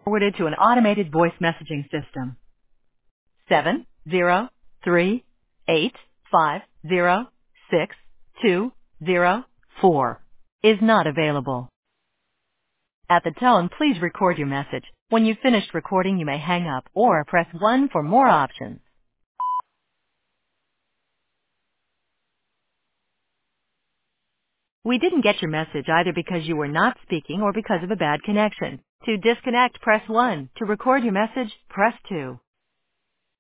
Forwarded to an automated voice messaging system. 703-850-6204 is not available. At the tone, please record your message. When you've finished recording, you may hang up or press 1 for more options. We didn't get your message either because you were not speaking or because of a bad connection. To disconnect, press 1. To record your message, press 2.